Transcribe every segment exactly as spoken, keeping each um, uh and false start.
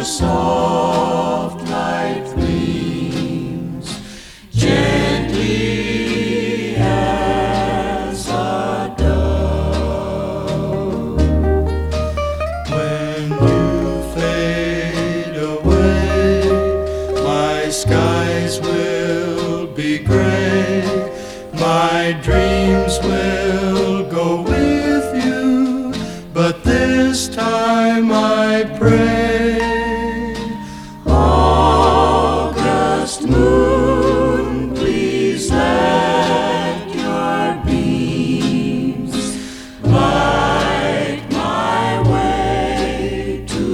the soft light gleams gently as a dove. When you fade away, my skies will be gray, my dreams will go with you, but this time I pray. August moon, please let your beams light my way to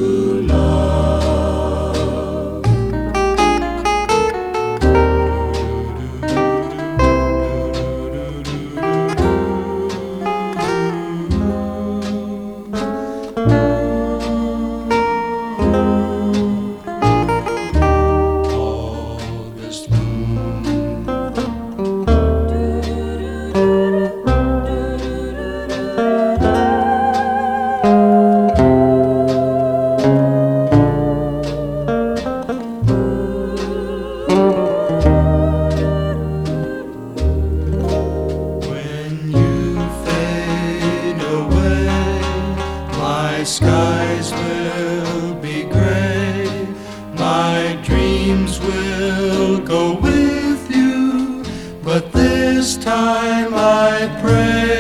love. August moon, when you fade away, my skies will be gray, my dreams will go with you, but this time I pray.